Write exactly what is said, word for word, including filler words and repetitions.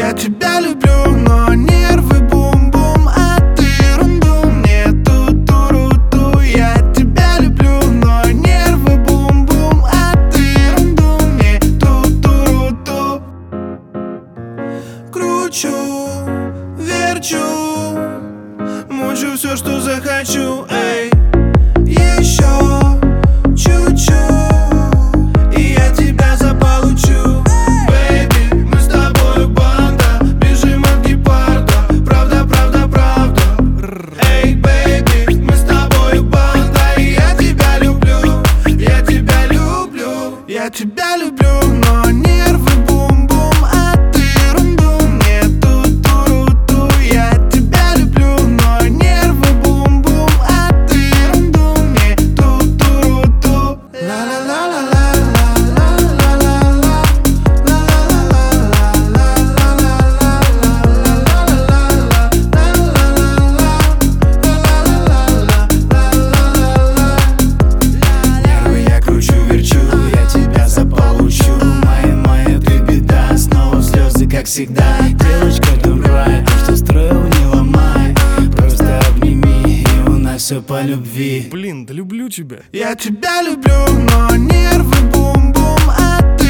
Я тебя люблю, но нервы бум-бум, а ты ерунду мне ту-ту-ру-ту. Я тебя люблю, но нервы бум-бум, а ты ерунду мне ту-ту-ру-ту. Кручу, верчу, мучу все, что захочу, эй. Еще чуть-чуть, и я тебя заполучу. Бэйби, мы с тобою банда, бежим от гепарда. Правда, правда, правда. Эй, бэйби, мы с тобою банда, и я тебя люблю, я тебя люблю. Я тебя люблю, но нервы бум-бум, а ты ерунду мне ту-ту-ру-ту. Я тебя люблю, но нервы бум-бум, а ты ерунду мне ту-ту-ру-ту. Нервы я кручу, верчу, я тебя заполучу. Моя, моя, ты беда, снова слезы, как всегда. Девочка, дурак, то, что строил, не ломай. Просто обними, и у нас все по любви. Блин, да люблю тебя. Я тебя люблю, но нервы бум-бум, а ты